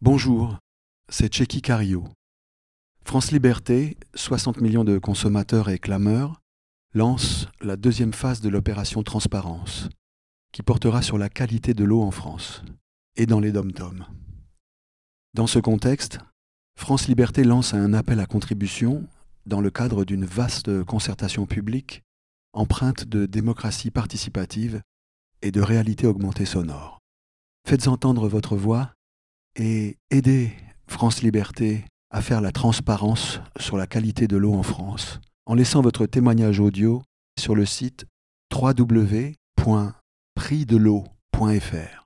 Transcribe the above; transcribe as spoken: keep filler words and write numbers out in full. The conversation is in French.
Bonjour, c'est Tchéky Karyo. France Liberté, soixante millions de consommateurs et clameurs, lance la deuxième phase de l'opération Transparence, qui portera sur la qualité de l'eau en France et dans les dom-toms. Dans ce contexte, France Liberté lance un appel à contribution dans le cadre d'une vaste concertation publique empreinte de démocratie participative et de réalité augmentée sonore. Faites entendre votre voix et aidez France Liberté à faire la transparence sur la qualité de l'eau en France en laissant votre témoignage audio sur le site w w w point prix de l'eau point f r.